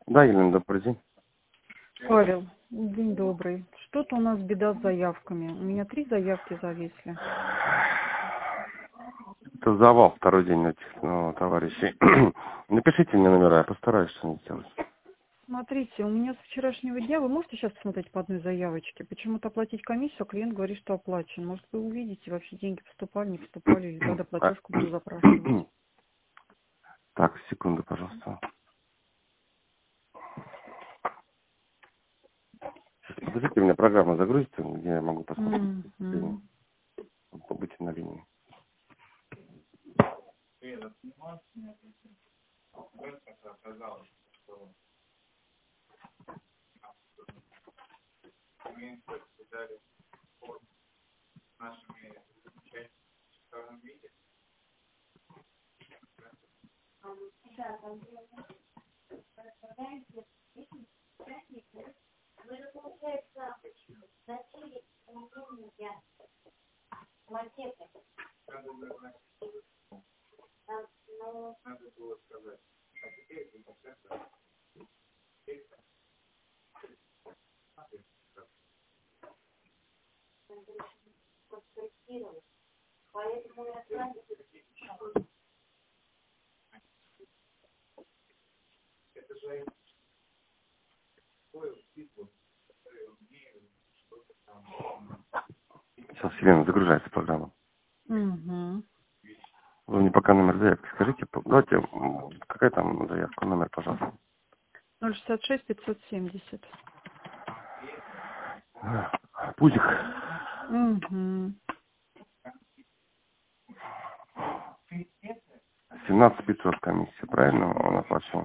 Да, Елена, добрый день. Павел, день добрый. Что-то у нас беда с заявками. У меня 3 заявки зависли. Это завал второй день этих товарищей. Напишите мне номера, я постараюсь что-нибудь сделать. Смотрите, у меня с вчерашнего дня, вы можете сейчас посмотреть по одной заявочке? Почему-то оплатить комиссию, а клиент говорит, что оплачен. Может, вы увидите, вообще деньги поступали, не поступали, и тогда платежку буду запрашивать. Так, секунду, пожалуйста. Подождите, у меня программа загрузится, где я могу посмотреть. Побудьте на линии. Сейчас, Елена, загружается программа. Угу. Вы мне пока номер заявки скажите. Давайте, какая там заявка, номер, пожалуйста. 066 570. Пузик. Угу. 17 500 комиссия, правильно он оплачивал?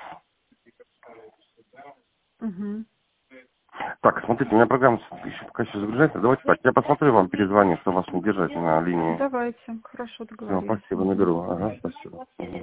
Угу. Так, смотрите, у меня программа еще пока еще загружается. Давайте так, я посмотрю, вам перезвоню, чтобы вас не держать на линии. Давайте, хорошо, Все, договорились. спасибо, наберу. Ага, спасибо.